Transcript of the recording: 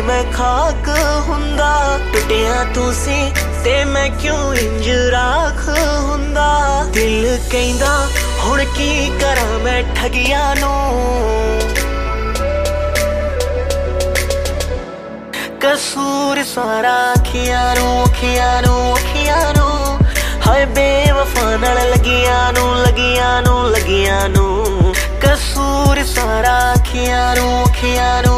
मैं खाक हुंदा, टुटिया तू सी ते मैं क्यों इंज राख हुंदा। दिल कहंदा हुण की करा मैं ठगिया नू, कसूर सारा अखियां नू अखियां नू अखियां नू। हाय बेवफा नाल लगिया नू लगिया नू लगिया नू, कसूर सारा अखियां नू अखियां नू